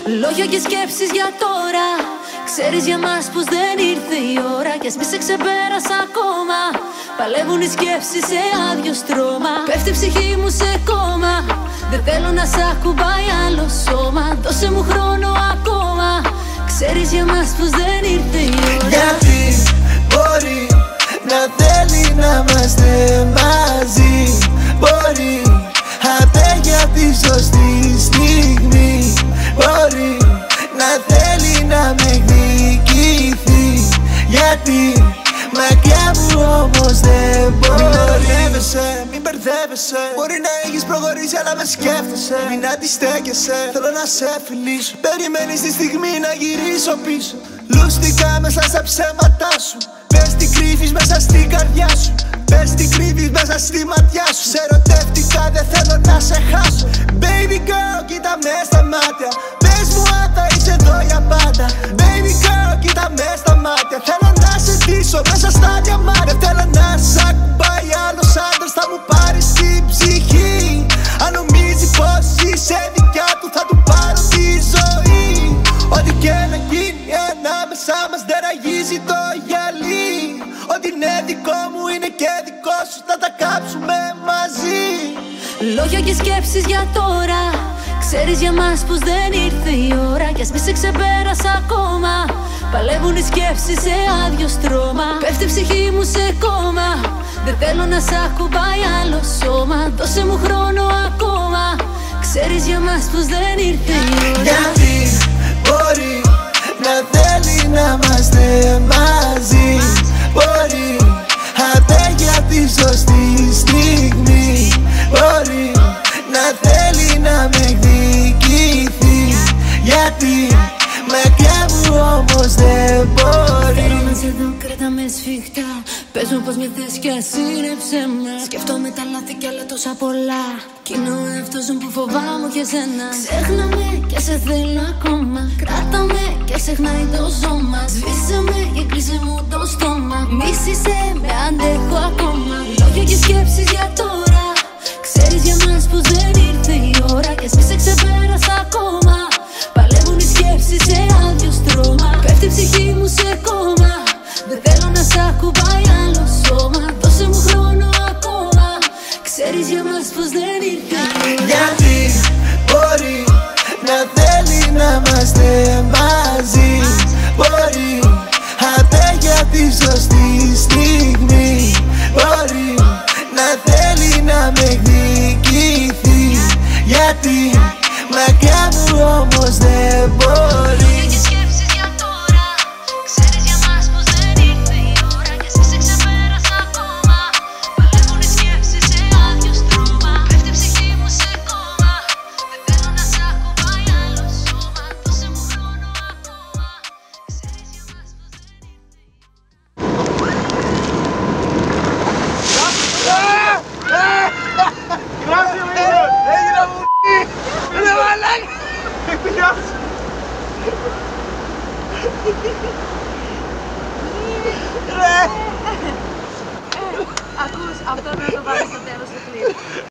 Λόγια και σκέψεις για τώρα. Ξέρεις για μας πως δεν ήρθε η ώρα. Κι ας μη σε ξεπέρασα ακόμα. Παλεύουν οι σκέψεις σε άδειο στρώμα. Πέφτει η ψυχή μου σε κόμμα. Δεν θέλω να σ' ακουμπάει άλλο σώμα. Δώσε μου χρόνο ακόμα. Ξέρεις για μας πως δεν ήρθε η ώρα. Γιατί μπορεί να θέλει να είμαστε μαζί. Μπορεί απέχει απ' τη σωστή στιγμή. Μπορεί να θέλει να με εκδικηθεί. Γιατί μακριά μου όμως δεν μπορεί. Μην μπερδεύεσαι. Μπορεί να έχεις προχωρήσει αλλά με σκέφτεσαι. Μην αντιστέκεσαι, θέλω να σε φιλήσω. Περιμένεις τη στιγμή να γυρίσω πίσω. Λούστηκα μέσα στα ψέματά σου. Πες τι κρύβεις μέσα στην καρδιά σου. Πες τι κρύβεις μέσα στη ματιά σου. Σε ερωτεύτηκα, δεν θέλω να σε χάσω. Baby girl, κοίτα με στα μάτια. Πες μου αν θα είσαι εδώ για πάντα. Baby girl, κοίτα με στα μάτια. Θέλω να σε ντύσω μέσα στα διαμάτια. Θέλω να σ' ακουμπάει άλλος άντρας. Θα μου πάρεις την ψυχή. Αν νομίζει πως είσαι δικιά του, θα του πάρω τη ζωή. Ό,τι και να γίνει ανάμεσά μας δεν ραγίζει το γυαλί. Ό,τι είναι δικό μου είναι και δικό σου. Θα τα κάψουμε μαζί. Λόγια και σκέψεις για τώρα. Ξέρεις για μας πως δεν ήρθε η ώρα. Κι ας μη σε ξεπέρασα ακόμα. Παλεύουν οι σκέψεις σε άδειο στρώμα. Πέφτει η ψυχή μου σε κόμμα. Δεν θέλω να σ' ακουμπάει άλλο σώμα. Δώσε μου χρόνο ακόμα. Ξέρεις για μας πως δεν ήρθε η ώρα. Γιατί μπορεί να θέλει να είμαστε μαζί. Μπορεί απέχει απ' τη σωστή στιγμή. Μπορεί να θέλει να με εκδικηθεί. Γιατί μακριά μου όμως δεν μπορεί. Θέλω να σε δω, κράτα με σφιχτά. Πες μου πως με θες κι ας είναι ψέμα. Σκέφτομαι τα λάθη κι άλλα τόσα πολλά. Κι είναι ο εαυτός μου που φοβάμαι και σένα. Ξέχνα με και σε θέλω ακόμα. Κράτα με και ξεχνάει το σώμα. Σβήσε με και κλείσε μου το στόμα. Μίσησε με, αντέχω ακόμα. Λόγια και σκέψεις για τώρα. Ξέρεις για μας πως δεν ήρθε η ώρα. Κι ας μη σε ξεπέρασα ακόμα. Παλεύουν οι σκέψεις σε άδειο στρώμα. Πέφτει η ψυχή μου σε κόμμα. Δεν θέλω να σ' ακουμπάει άλλο σώμα. Δώσε μου χρόνο ακόμα. Ξέρεις για μας πως δεν ήρθε η ώρα. Γιατί μπορεί να θέλει να είμαστε μαζί. Μπορεί απέχει απ' τη σωστή στιγμή. Μπορεί να θέλει να με εκδικηθεί. Γιατί μακριά μου όμως δεν μπορεί. Λόγια και σκέψεις για τώρα. Ξέρεις για μας πως δεν ήρθε η ώρα. Κι ας μη σε ξεπέρασα ακόμα. Παλεύουν οι σκέψεις σε άδειο στρώμα. Πέφτει η ψυχή μου σε κόμμα. Δεν θέλω να σ' ακουμπάει άλλο σώμα. Δώσε μου χρόνο ακόμα. Ξέρεις για μας πως δεν ήρθε η ώρα. Έγινα μου ρε μαλάκα. Ακούς, αυτό να το βάλεις στο τέλος του κλιπ.